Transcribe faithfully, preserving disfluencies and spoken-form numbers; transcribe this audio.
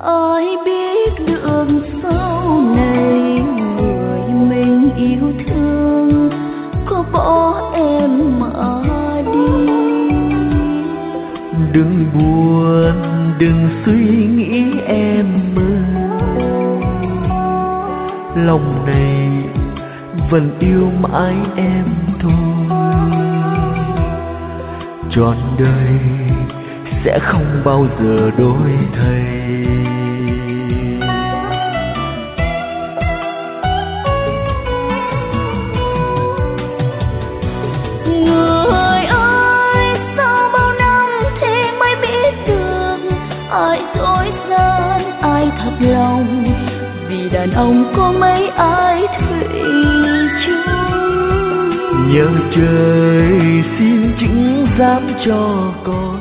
Ai biết được sau này người mình yêu thương có bỏ em mà đi. Đừng buồn, đừng suy nghĩ em ơi, lòng này vẫn yêu mãi em thôi. Trọn đời sẽ không bao giờ đổi thay. Người ơi, sau bao năm thì mới biết được ai dối gian, ai thật lòng. Vì đàn ông có mấy ai thủy chung. Nhờ trời xin chứng giám cho con